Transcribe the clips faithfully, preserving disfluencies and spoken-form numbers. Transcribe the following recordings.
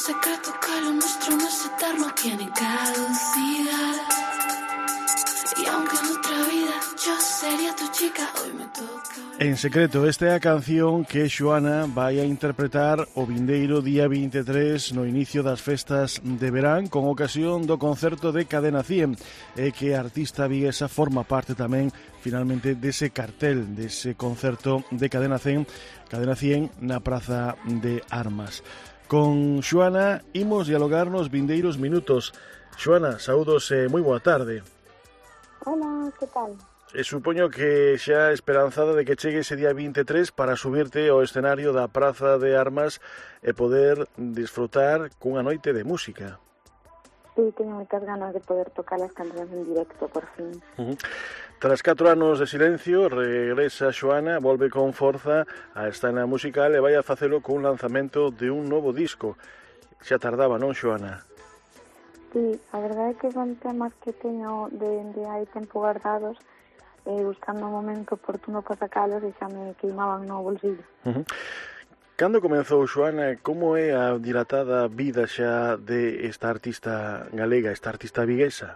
secreto que lo nuestro no es eterno, tiene caducidad. Y aunque en otra vida yo sería tu chica, hoy me toca. En secreto, esta é a canción que Xoana vai a interpretar o vindeiro día vinte e tres no inicio das festas de verán con ocasión do concerto de Cadena cien, e que a artista viguesa forma parte tamén finalmente dese cartel, dese concerto de Cadena cien, Cadena cien na Praza de Armas. Con Xoana imos dialogar nos vindeiros minutos. Xoana, saúdos e moi boa tarde. Hola, que tal? E supoño que xa esperanzada de que chegue ese día vinte e tres para subirte ao escenario da Praza de Armas e poder disfrutar cunha noite de música. Sí, teño moitas ganas de poder tocar as cancións en directo, por fin. Uh-huh. Tras catro anos de silencio, regresa Xoana, volve con forza á escena musical e vai a facelo cun lanzamento de un novo disco. Xa tardaba, non, Xoana? Sí, a verdade é que son temas que teño de, de hai tempo guardados e buscando o momento oportuno para sacalos e xa me queimaban no bolsillo. Uh-huh. Cando comezou, Xoana, como é a dilatada vida xa de esta artista galega, esta artista viguesa?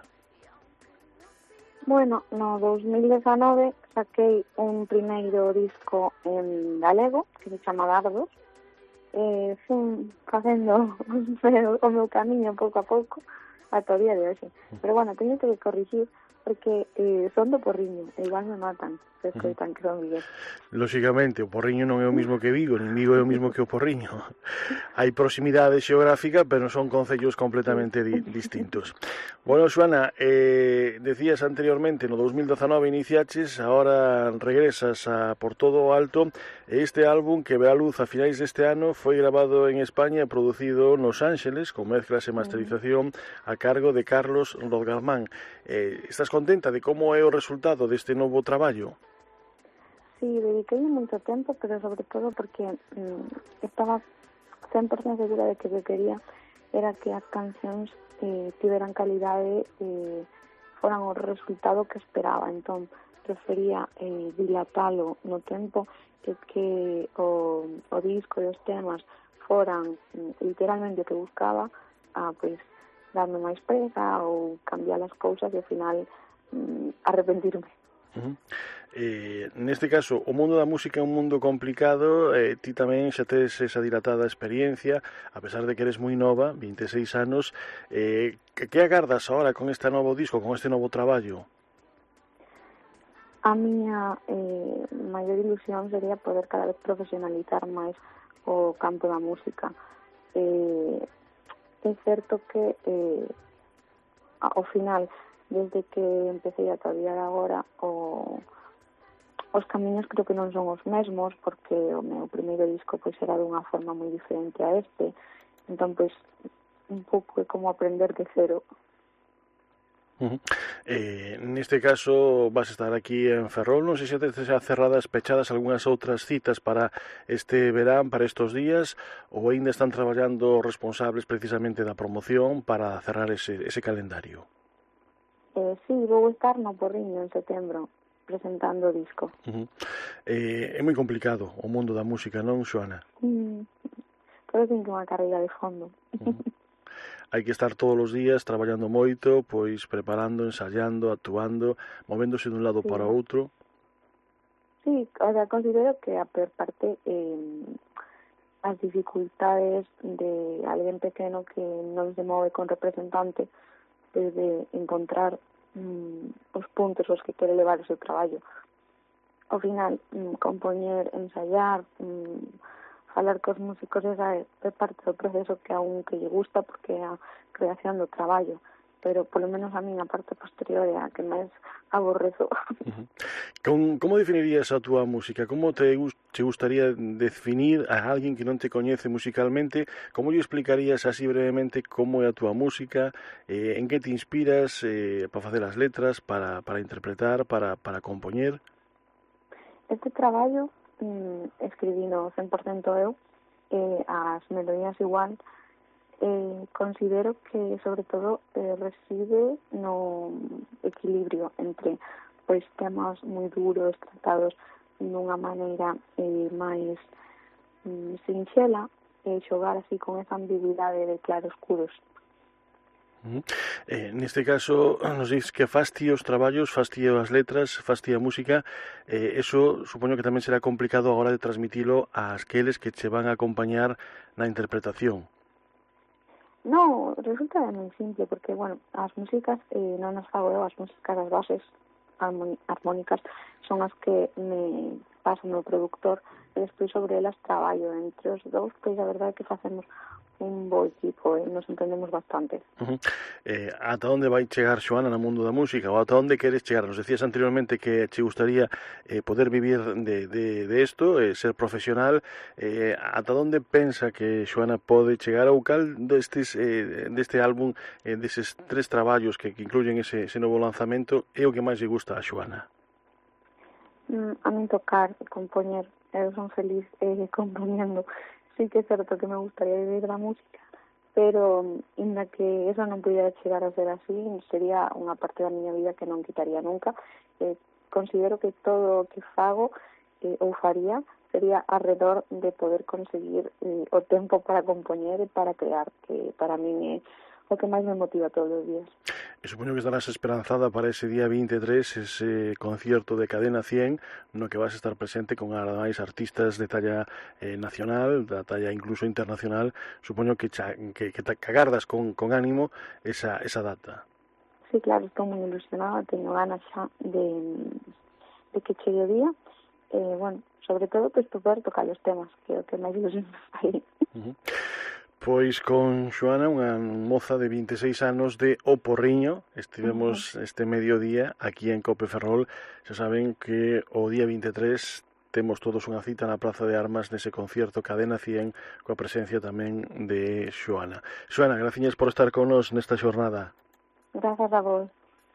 Bueno, no dos mil dezanove saquei un primeiro disco en galego que se chama Dardos. Eh, fui facendo o meu camiño pouco a pouco ata o día de hoxe. Pero bueno, teño que corrixir porque eh, son do Porriño, e igual me matan se escoitan que son vigueses. Lóxicamente, o Porriño non é o mismo que Vigo, nin Vigo é o mismo que o Porriño. Hai proximidade xeográfica, pero son concellos completamente di distintos. Bueno, Xoana, eh, decías anteriormente, no dos mil dezanove iniciaches, ahora regresas a Por Todo o Alto, e este álbum que ve a luz a finais deste ano foi grabado en España e producido nos Ángeles, con mezclas e masterización a cargo de Carlos Rodgalmán. Eh, estás contenta de como é o resultado deste novo traballo? Sí, dediquei moito tempo, pero sobre todo porque mmm, estaba cen por cento segura de que o que quería era que as cancións eh, tiveran calidade e eh, foran o resultado que esperaba. Entón, prefería eh, dilatalo no tempo e que o, o disco e os temas foran mm, literalmente o que buscaba, a pois darme máis presa ou cambiar as cousas e ao final mm, arrepentirme. Uh-huh. Eh, neste caso, o mundo da música é un mundo complicado, eh, ti tamén xa tes esa dilatada experiencia, a pesar de que eres moi nova, vinte e seis anos, eh, que, que agardas ahora con este novo disco, con este novo traballo? A miña eh, maior ilusión sería poder cada vez profesionalizar máis o campo da música. Eh, é certo que eh, ao final, desde que empecé ata o día de agora, o, os camiños creo que non son os mesmos, porque o meu primeiro disco pois era dunha forma moi diferente a este, entón pois un pouco é como aprender de cero. Uh-huh. Eh, neste caso vas a estar aquí en Ferrol, non sei se tes xa cerradas, pechadas algunhas outras citas para este verán, para estos días, ou aínda están traballando responsables precisamente da promoción para cerrar ese, ese calendario? Eh, sí, vou estar no Porriño en setembro presentando o disco. Uh-huh. Eh, é moi complicado o mundo da música, non, Xoana? Mm, pero ten que unha carreira de fondo. Uh-huh. Hai que estar todos os días traballando moito, pois preparando, ensayando, actuando, movéndose dun lado sí. para outro. Sí, o sea, considero que a peor parte eh, as dificultades de alguén pequeno que non se move con representante desde encontrar mm, os puntos aos que quere levar o seu traballo. Ao final, mm, compoñer, ensayar, mm, falar cos músicos, esa é, é parte do proceso que a un que lle gusta, porque é a creación do traballo, pero polo menos a min a parte posterior é a que máis aborrezo. Uh-huh. Con, como definirías a túa música? Como te, te gustaría definir a alguén que non te coñece musicalmente? Como lle explicarías así brevemente como é a túa música? Eh, en que te inspiras eh, para facer as letras, para, para interpretar, para, para compoñer? Este traballo mm, escribino cen por cento eu, eh, as melodías igual. Eh, considero que, sobre todo, eh, reside no equilibrio entre pois temas moi duros tratados dunha maneira eh, máis mm, sinxela eh, xogar así con esa ambigüidade de claroscuros. Uh -huh. eh, neste caso, nos dices que fas ti os traballos, fas ti as letras, fas ti a música, eh, eso supoño que tamén será complicado a hora de transmitilo ás aqueles que che van a acompañar na interpretación. No, resulta moi simple, porque, bueno, as músicas eh, non as fago eu, as músicas, as bases armónicas son as que me pasa o meu productor, e despois sobre elas traballo entre os dous, pois a verdade é que facemos un bo equipo e nos entendemos bastante. Uh -huh. eh, ata onde vai chegar Xoana no mundo da música, ou ata onde queres chegar? Nos decías anteriormente que che gustaría eh, poder vivir de, de, de esto, eh, ser profesional, eh, ata onde pensa que Xoana pode chegar, ou cal destes, eh, deste álbum, eh, deses tres traballos que, que incluyen ese, ese novo lanzamento, é o que máis lle gusta a Xoana? Mm, a min tocar e compoñer, eu son feliz eh, compoñendo. Sí que é certo que me gustaría vivir da música, pero inda que eso non pudiera chegar a ser así, sería unha parte da miña vida que non quitaría nunca. Eh, considero que todo o que fago eh, ou faría sería alrededor de poder conseguir eh, o tempo para compoñer e para crear, que para min é o que máis me motiva todos os días. E supoño que estarás esperanzada para ese día vinte e tres, ese concierto de Cadena cien, no que vas a estar presente con ademais artistas de talla eh, nacional, da talla incluso internacional. Supoño que, cha, que, que te agardas con, con ánimo esa, esa data. Sí, claro, estou moi ilusionada, teño ganas xa de, de que chegue o día. Eh, bueno, sobre todo, pues, poder tocar os temas, que é o que máis ilusión me fai. Uh -huh. Pois con Xoana, unha moza de vinte e seis anos de O Porriño, estivemos uh -huh. este mediodía aquí en Cope Ferrol. Xa saben que o día vinte e tres temos todos unha cita na Praza de Armas nese concierto Cadena cien, coa presencia tamén de Xoana. Xoana, graciñas por estar con nos nesta xornada. Grazas a vos.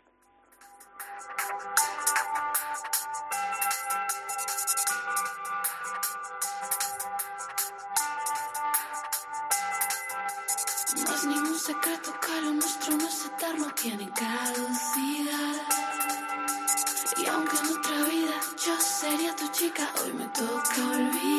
No es ningún secreto que lo nuestro no es eterno, tiene caducidad. Y aunque en otra vida yo sería tu chica, hoy me toca olvidar.